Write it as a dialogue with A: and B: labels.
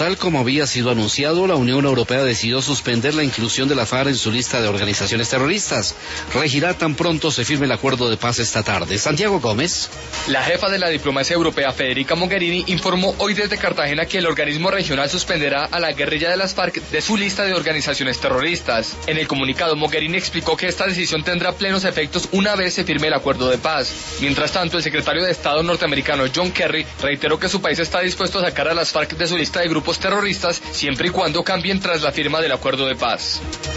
A: Tal como había sido anunciado, la Unión Europea decidió suspender la inclusión de la FARC en su lista de organizaciones terroristas. Regirá tan pronto se firme el acuerdo de paz esta tarde. Santiago Gómez.
B: La jefa de la diplomacia europea, Federica Mogherini, informó hoy desde Cartagena que el organismo regional suspenderá a la guerrilla de las FARC de su lista de organizaciones terroristas. En el comunicado, Mogherini explicó que esta decisión tendrá plenos efectos una vez se firme el acuerdo de paz. Mientras tanto, el secretario de Estado norteamericano John Kerry reiteró que su país está dispuesto a sacar a las FARC de su lista de grupos terroristas siempre y cuando cambien tras la firma del acuerdo de paz.